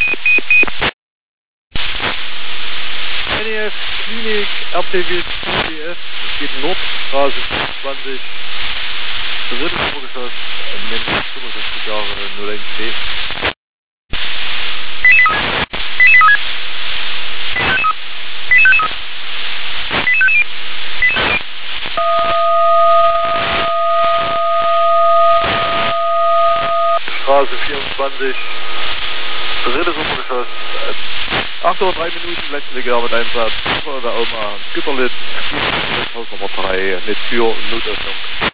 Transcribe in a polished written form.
NEF Klinik, RTW CDS, es geht Nordstraße 20, drittes Obergeschoss, männlich 65 Jahre, 01B. Straße 24, drittes Obergeschoss, 8 Uhr 3 Minuten, letztliche Arbeitseinsatz, da oben Güterlitz, Haus Nummer 3, mit Tür und Notöffnung.